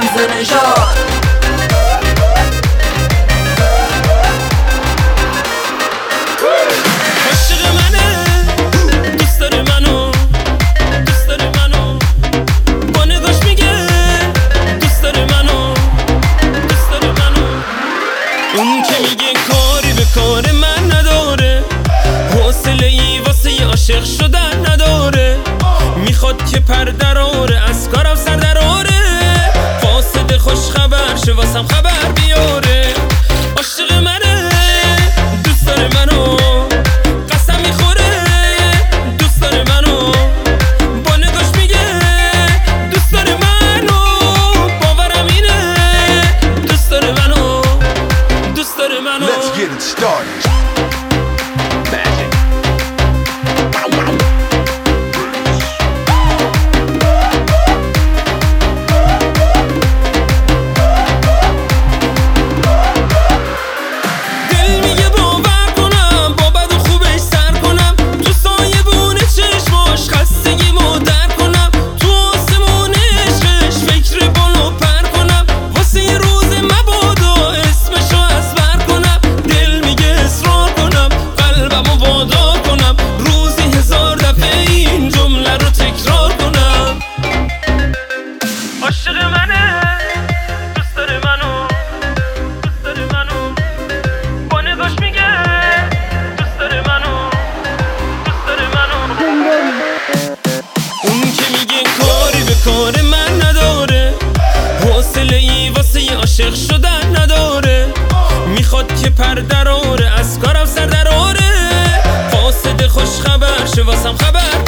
حمزه نژاد. اون که میگه کاری به کار من نداره، حوصله ای واسه عاشق شدن نداره، میخواد که پر دراره از کارم سر دراره، فاسد خوش خبر شه واسم خبر بیاره. عاشق منه دوست داره منو، قسم میخوره دوست داره منو، با نگاش میگه دوست داره منو، باورم اینه دوست داره منو، دوست داره منو. Let's get it started. Magic. دل میگه باور کنم با بد و خوبش سر کنم، تو سایه بونه چشماش خستگیمو در کنم، تو آسمون عشقش فکر بالو پر کنم، واسه یه روز مبادا اسمشو از بر کنم. دل میگه اصرار کنم قلبمو وادار کنم، روزی 1000 دفعه این جمله رو تکرار کنم. عاشق منه دوست داره منو، دوست داره منو، با نگاش میگه دوست داره منو، دوست داره منو. اون که میگه کاری به کار من نداره، حوصله ای واسه عاشق شدن نداره، میخواد که پر دراره از کارم سر دراره، فاسد خوش خبر شه واسم خبر